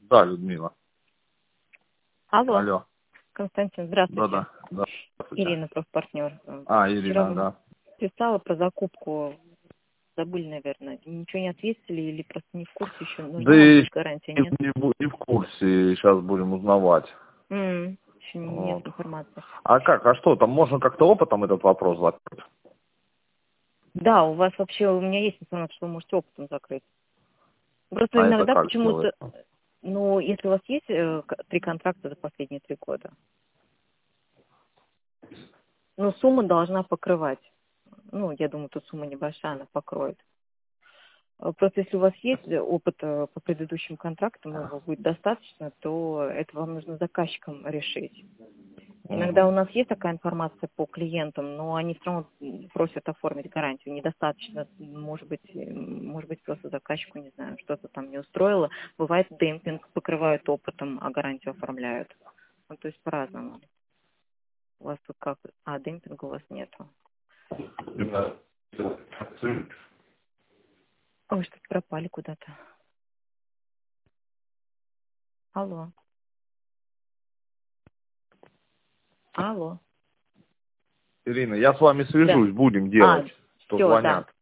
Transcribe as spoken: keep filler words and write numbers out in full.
Да, Людмила. Алло. Алло. Константин, здравствуйте. Да-да. Да. Ирина, профпартнер. А, Вчера Ирина, вам да. писала про закупку. Забыли, наверное. Ничего не ответили или просто не в курсе еще? Да Нужна вам и будет гарантия, не, нет? не бу- не в курсе, сейчас будем узнавать. М, еще нет Вот. информации. А как, а что, там можно как-то опытом этот вопрос закрыть? Да, у вас вообще, у меня есть информация, что вы можете опытом закрыть. Просто А это иногда как почему-то, делается? ну, если у вас есть э, к- три контракта за последние три года, ну, сумма должна покрывать. Ну, я думаю, тут сумма небольшая, она покроет. Э, Просто если у вас есть опыт э, по предыдущим контрактам, его будет достаточно, то это вам нужно заказчикам решить. Иногда Угу. у нас есть такая информация по клиентам, но они все равно просят оформить гарантию. Недостаточно, может быть, э, может быть просто заказчику, не знаю, что-то там не устроило. Бывает демпинг, покрывают опытом, а гарантию оформляют. Ну, то есть по-разному. У вас тут как? А, демпинга у вас нету. Ой, что-то пропали куда-то. Алло. Алло. Ирина, я с вами Да. свяжусь, будем А, делать. То все, да. звонят.